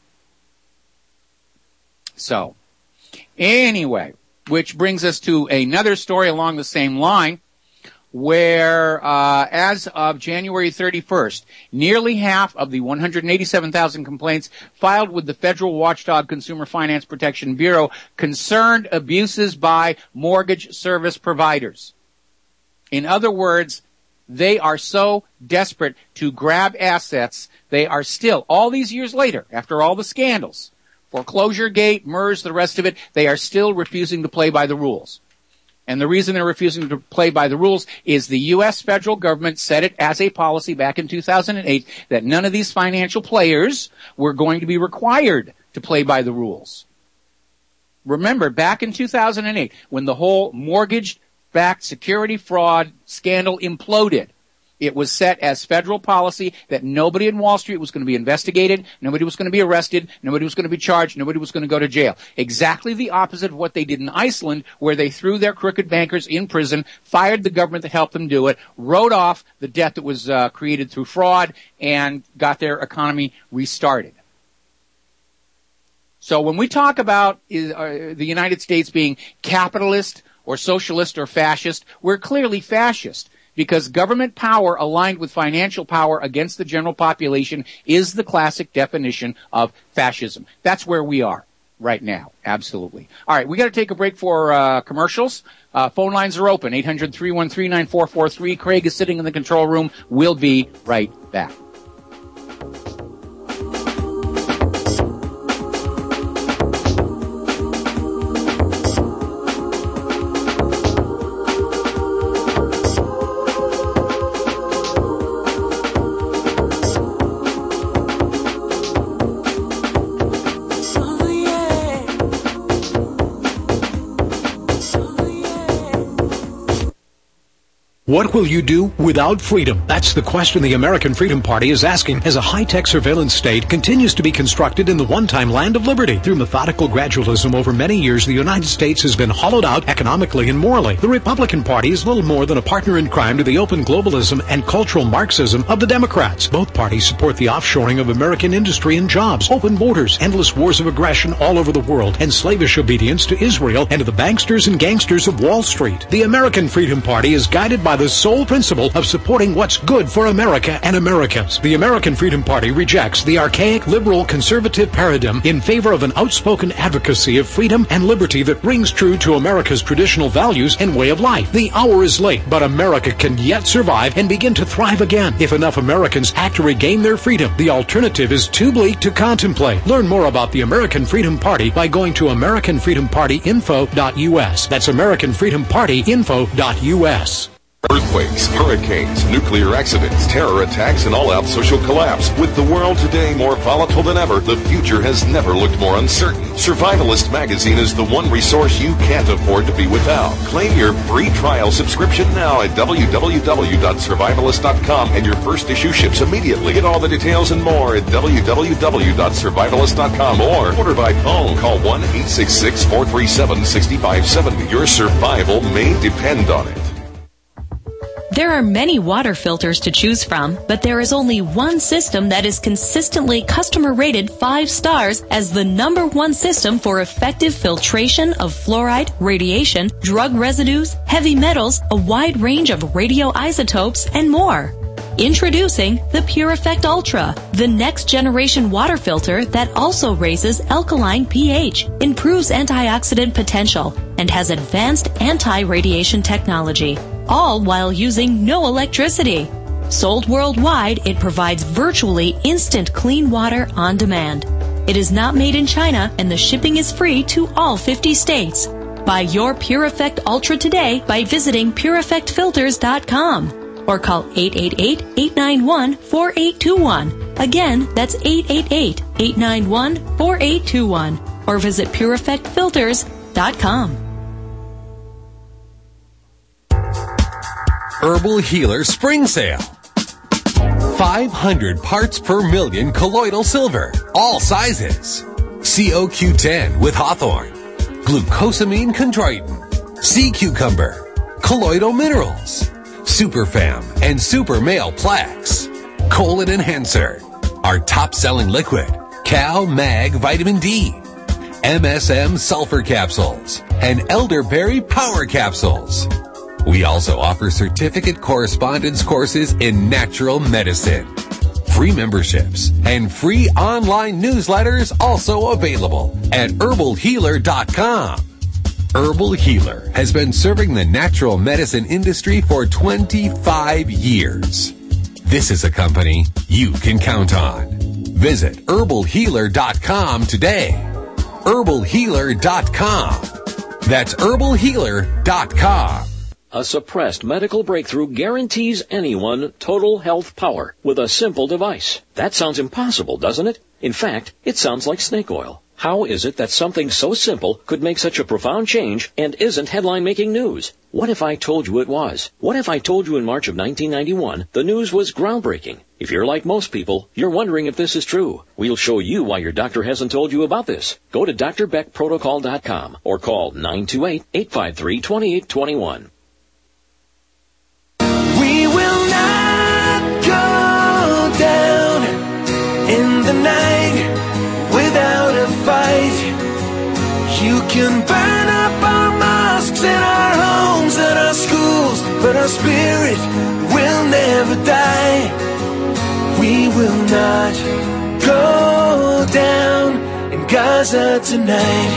So, anyway, which brings us to another story along the same line, where uh as of January thirty-first, nearly half of the one hundred eighty-seven thousand complaints filed with the Federal Watchdog Consumer Finance Protection Bureau concerned abuses by mortgage service providers. In other words, they are so desperate to grab assets, they are still, all these years later, after all the scandals, foreclosure gate, MERS, the rest of it, they are still refusing to play by the rules. And the reason they're refusing to play by the rules is the U S federal government set it as a policy back in two thousand eight that none of these financial players were going to be required to play by the rules. Remember, back in two thousand eight, when the whole mortgage-backed security fraud scandal imploded, it was set as federal policy that nobody in Wall Street was going to be investigated, nobody was going to be arrested, nobody was going to be charged, nobody was going to go to jail. Exactly the opposite of what they did in Iceland, where they threw their crooked bankers in prison, fired the government that helped them do it, wrote off the debt that was uh, created through fraud, and got their economy restarted. So when we talk about uh, the United States being capitalist or socialist or fascist, we're clearly fascist. Because government power aligned with financial power against the general population is the classic definition of fascism. That's where we are right now. Absolutely. All right, we got to take a break for uh, commercials. Uh, phone lines are open. eight hundred, three one three, nine four four three. Craig is sitting in the control room. We'll be right back. What will you do without freedom? That's the question the American Freedom Party is asking as a high-tech surveillance state continues to be constructed in the one-time land of liberty. Through methodical gradualism over many years, the United States has been hollowed out economically and morally. The Republican Party is little more than a partner in crime to the open globalism and cultural Marxism of the Democrats. Both parties support the offshoring of American industry and jobs, open borders, endless wars of aggression all over the world, and slavish obedience to Israel and to the banksters and gangsters of Wall Street. The American Freedom Party is guided by the America's sole principle of supporting what's good for America and Americans. The American Freedom Party rejects the archaic liberal conservative paradigm in favor of an outspoken advocacy of freedom and liberty that rings true to America's traditional values and way of life. The hour is late, but America can yet survive and begin to thrive again if enough Americans act to regain their freedom. The alternative is too bleak to contemplate. Learn more about the American Freedom Party by going to american freedom party info dot u s. That's american freedom party info dot u s. Earthquakes, hurricanes, nuclear accidents, terror attacks, and all-out social collapse. With the world today more volatile than ever, the future has never looked more uncertain. Survivalist magazine is the one resource you can't afford to be without. Claim your free trial subscription now at w w w dot survivalist dot com, and your first issue ships immediately. Get all the details and more at w w w dot survivalist dot com or order by phone. Call one eight six six, four three seven, six five seven zero. Your survival may depend on it. There are many water filters to choose from, but there is only one system that is consistently customer rated five stars as the number one system for effective filtration of fluoride, radiation, drug residues, heavy metals, a wide range of radioisotopes, and more. Introducing the PureEffect Ultra, the next generation water filter that also raises alkaline pH, improves antioxidant potential, and has advanced anti-radiation technology, all while using no electricity. Sold worldwide, it provides virtually instant clean water on demand. It is not made in China, and the shipping is free to all fifty states. Buy your PureEffect Ultra today by visiting pure effect filters dot com. Or call eight eight eight, eight nine one, four eight two one. Again, that's eight eight eight, eight nine one, four eight two one. Or visit pure effect filters dot com. Herbal Healer Spring Sale. five hundred parts per million colloidal silver. All sizes. C O Q ten with hawthorn. Glucosamine chondroitin. Sea cucumber. Colloidal minerals. Superfam and Super Male Plaques. Colon Enhancer. Our top-selling liquid. Cal Mag Vitamin D. M S M Sulfur Capsules. And Elderberry Power Capsules. We also offer certificate correspondence courses in natural medicine. Free memberships and free online newsletters also available at herbal healer dot com. Herbal Healer has been serving the natural medicine industry for twenty-five years. This is a company you can count on. Visit herbal healer dot com today. herbal healer dot com. That's herbal healer dot com. A suppressed medical breakthrough guarantees anyone total health power with a simple device. That sounds impossible, doesn't it? In fact, it sounds like snake oil. How is it that something so simple could make such a profound change and isn't headline-making news? What if I told you it was? What if I told you in March of nineteen ninety-one the news was groundbreaking? If you're like most people, you're wondering if this is true. We'll show you why your doctor hasn't told you about this. Go to d r beck protocol dot com or call nine two eight, eight five three, two eight two one. We will not go down in the night without a fight. You can burn up our mosques and our homes and our schools, but our spirit will never die. We will not go down in Gaza tonight.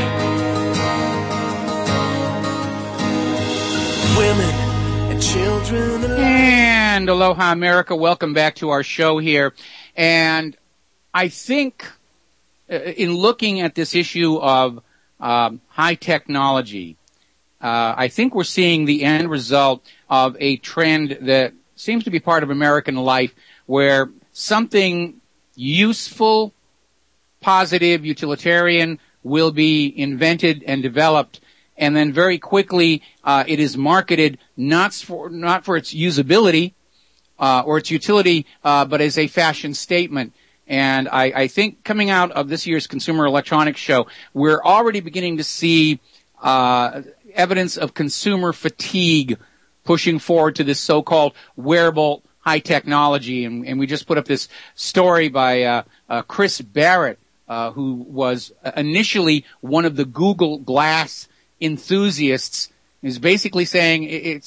Women and children alive. And aloha America, welcome back to our show here. And I think uh, in looking at this issue of um, high technology, uh, I think we're seeing the end result of a trend that seems to be part of American life, where something useful, positive, utilitarian will be invented and developed, and then very quickly uh, it is marketed not for not for its usability uh, or its utility, uh, but as a fashion statement. And I, I think coming out of this year's Consumer Electronics Show, we're already beginning to see uh, evidence of consumer fatigue pushing forward to this so-called wearable high technology. And, and we just put up this story by uh, uh, Chris Barrett, uh, who was initially one of the Google Glass enthusiasts, is basically saying it's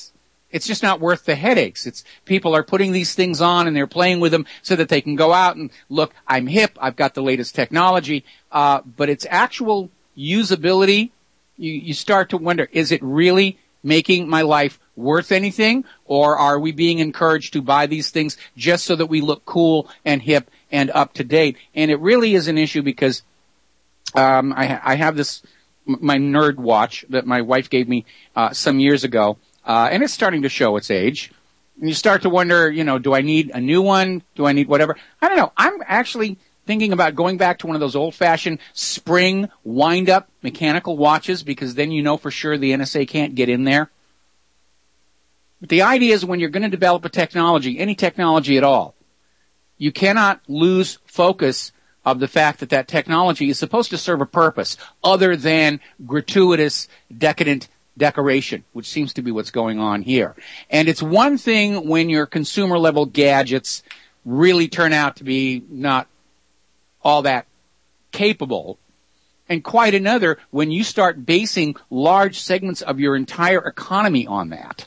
it's just not worth the headaches. It's people are putting these things on and they're playing with them so that they can go out and look, I'm hip, I've got the latest technology, uh, but its actual usability, you, you start to wonder, is it really making my life worth anything, or are we being encouraged to buy these things just so that we look cool and hip and up to date? And it really is an issue because um, I, I have this, my Nerd Watch that my wife gave me uh, some years ago, uh, and it's starting to show its age. And you start to wonder, you know, do I need a new one? Do I need whatever? I don't know. I'm actually thinking about going back to one of those old-fashioned spring wind-up mechanical watches, because then you know for sure the N S A can't get in there. But the idea is when you're going to develop a technology, any technology at all, you cannot lose focus of the fact that that technology is supposed to serve a purpose other than gratuitous, decadent decoration, which seems to be what's going on here. And it's one thing when your consumer-level gadgets really turn out to be not all that capable, and quite another when you start basing large segments of your entire economy on that,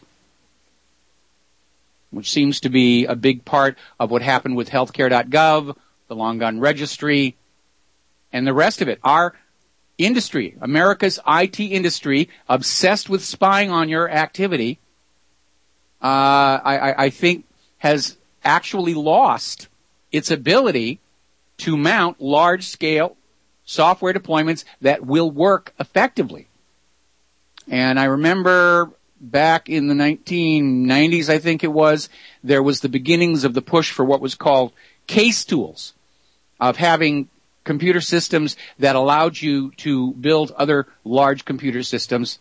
which seems to be a big part of what happened with healthcare dot gov, the long gun registry, and the rest of it. Our industry, America's I T industry, obsessed with spying on your activity, uh, I, I think has actually lost its ability to mount large-scale software deployments that will work effectively. And I remember back in the nineteen nineties, I think it was, there was the beginnings of the push for what was called case tools, of having computer systems that allowed you to build other large computer systems.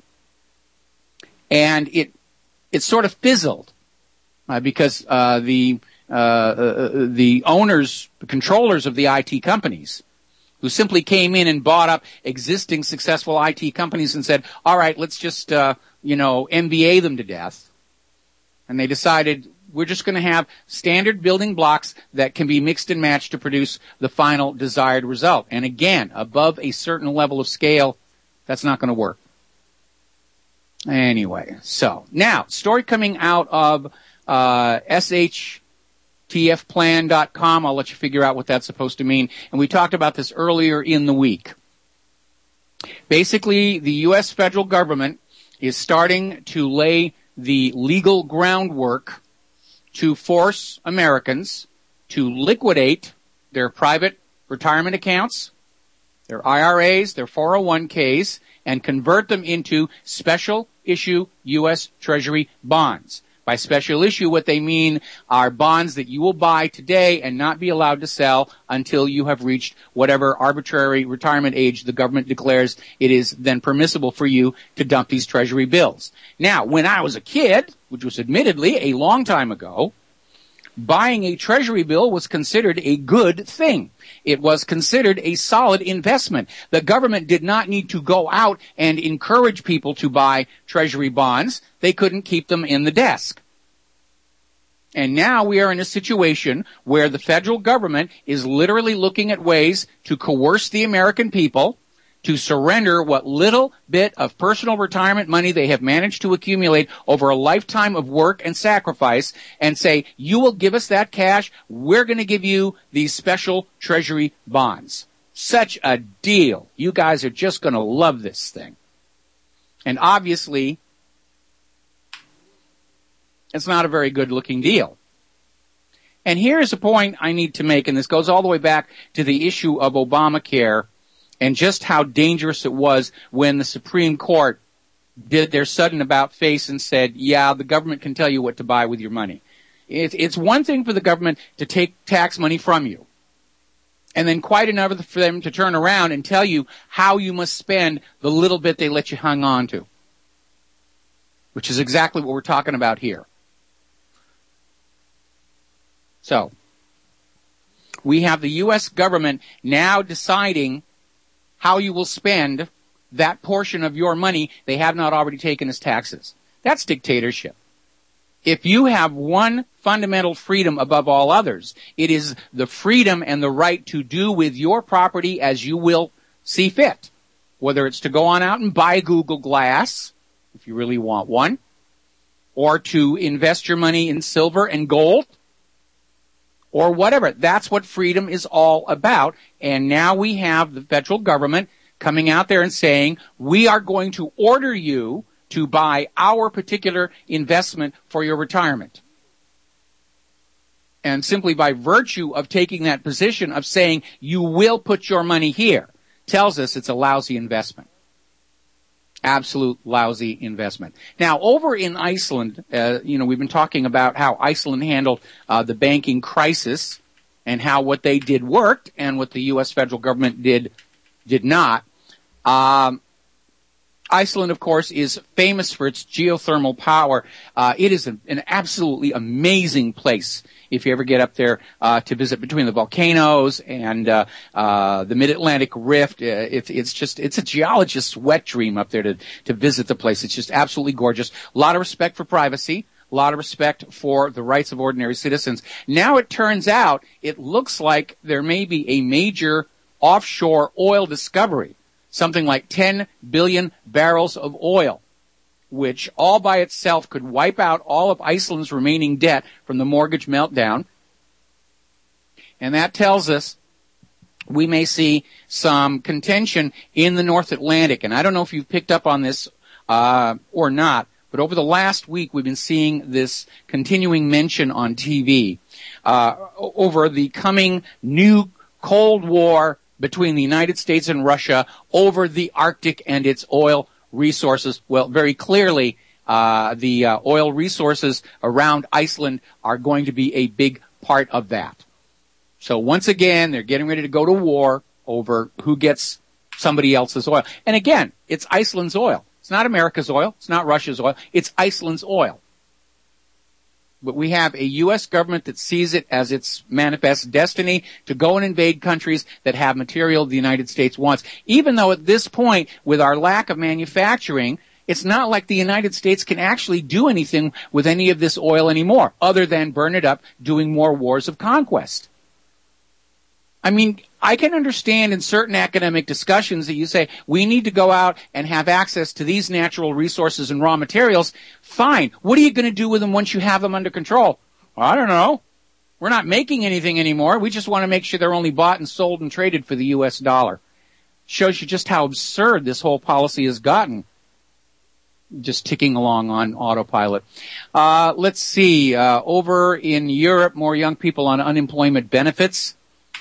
And it it sort of fizzled uh, because uh, the uh, uh, the owners, the controllers of the I T companies, who simply came in and bought up existing successful I T companies and said, all right, let's just, uh, you know, M B A them to death. And they decided we're just going to have standard building blocks that can be mixed and matched to produce the final desired result. And again, above a certain level of scale, that's not going to work. Anyway, so now, story coming out of uh, S H T F plan dot com. I'll let you figure out what that's supposed to mean. And we talked about this earlier in the week. Basically, the U S federal government is starting to lay the legal groundwork to force Americans to liquidate their private retirement accounts, their I R As, their four oh one k's, and convert them into special issue U S Treasury bonds. By special issue, what they mean are bonds that you will buy today and not be allowed to sell until you have reached whatever arbitrary retirement age the government declares it is then permissible for you to dump these Treasury bills. Now, when I was a kid, which was admittedly a long time ago, buying a Treasury bill was considered a good thing. It was considered a solid investment. The government did not need to go out and encourage people to buy Treasury bonds. They couldn't keep them in the desk. And now we are in a situation where the federal government is literally looking at ways to coerce the American people to surrender what little bit of personal retirement money they have managed to accumulate over a lifetime of work and sacrifice, and say, you will give us that cash, we're going to give you these special Treasury bonds. Such a deal. You guys are just going to love this thing. And obviously, it's not a very good-looking deal. And here's a point I need to make, and this goes all the way back to the issue of Obamacare and just how dangerous it was when the Supreme Court did their sudden about face and said, yeah, the government can tell you what to buy with your money. It, it's one thing for the government to take tax money from you, and then quite another for them to turn around and tell you how you must spend the little bit they let you hang on to, which is exactly what we're talking about here. So, we have the U S government now deciding how you will spend that portion of your money they have not already taken as taxes. That's dictatorship. If you have one fundamental freedom above all others, it is the freedom and the right to do with your property as you will see fit. Whether it's to go on out and buy Google Glass, if you really want one, or to invest your money in silver and gold, or whatever. That's what freedom is all about. And now we have the federal government coming out there and saying, we are going to order you to buy our particular investment for your retirement. And simply by virtue of taking that position of saying you will put your money here, tells us it's a lousy investment. Absolute lousy investment. Now, over in Iceland, uh, you know, we've been talking about how Iceland handled uh, the banking crisis and how what they did worked and what the U S federal government did did not. Um, Iceland, of course, is famous for its geothermal power. Uh, it is an, an absolutely amazing place if you ever get up there uh, to visit, between the volcanoes and uh, uh, the Mid-Atlantic Rift. Uh, it's, it's just, it's a geologist's wet dream up there to, to visit the place. It's just absolutely gorgeous. A lot of respect for privacy. A lot of respect for the rights of ordinary citizens. Now it turns out, it looks like there may be a major offshore oil discovery. Something like ten billion barrels of oil, which all by itself could wipe out all of Iceland's remaining debt from the mortgage meltdown. And that tells us we may see some contention in the North Atlantic. And I don't know if you've picked up on this uh, or not, but over the last week we've been seeing this continuing mention on T V uh, over the coming new Cold War between the United States and Russia over the Arctic and its oil resources. Well, very clearly, uh, the uh, oil resources around Iceland are going to be a big part of that. So once again, they're getting ready to go to war over who gets somebody else's oil. And again, it's Iceland's oil. It's not America's oil. It's not Russia's oil. It's Iceland's oil. But we have a U S government that sees it as its manifest destiny to go and invade countries that have material the United States wants. Even though at this point, with our lack of manufacturing, it's not like the United States can actually do anything with any of this oil anymore, other than burn it up doing more wars of conquest. I mean, I can understand in certain academic discussions that you say, we need to go out and have access to these natural resources and raw materials. Fine. What are you going to do with them once you have them under control? Well, I don't know. We're not making anything anymore. We just want to make sure they're only bought and sold and traded for the U S dollar. Shows you just how absurd this whole policy has gotten. Just ticking along on autopilot. Uh, let's see. Uh, over in Europe, more young people on unemployment benefits.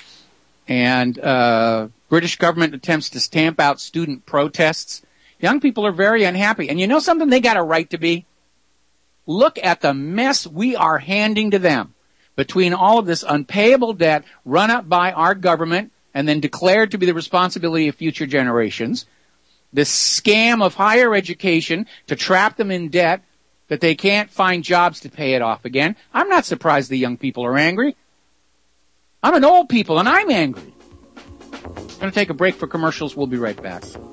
And uh British government attempts to stamp out student protests. Young people are very unhappy. And you know something? They got a right to be. Look at the mess we are handing to them between all of this unpayable debt run up by our government and then declared to be the responsibility of future generations. This scam of higher education to trap them in debt that they can't find jobs to pay it off again. I'm not surprised the young people are angry. I'm an old people, and I'm angry. I'm going to take a break for commercials. We'll be right back.